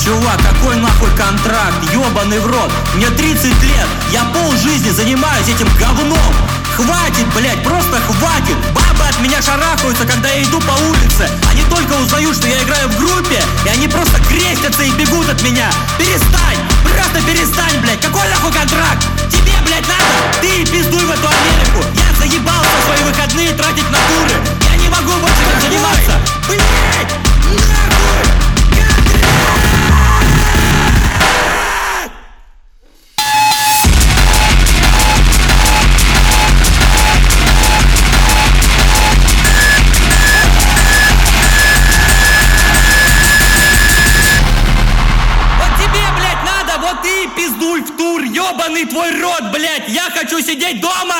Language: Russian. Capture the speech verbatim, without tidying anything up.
Чувак, какой нахуй контракт? Ёбаный в рот. Мне тридцать лет, я полжизни занимаюсь этим говном. Хватит, блядь, просто хватит. Бабы от меня шарахаются, когда я иду по улице. Они только узнают, что я играю в группе, и они просто крестятся и бегут от меня. Перестань, просто перестань, блядь. Какой нахуй контракт? Тебе, блядь, надо? Ты пиздуй в эту Америку. Я заебался свои выходные тратить на туры. Я не могу больше этим заниматься. Блядь, нахуй. Пиздуй в тур, ёбаный твой рот, блядь! Я хочу сидеть дома!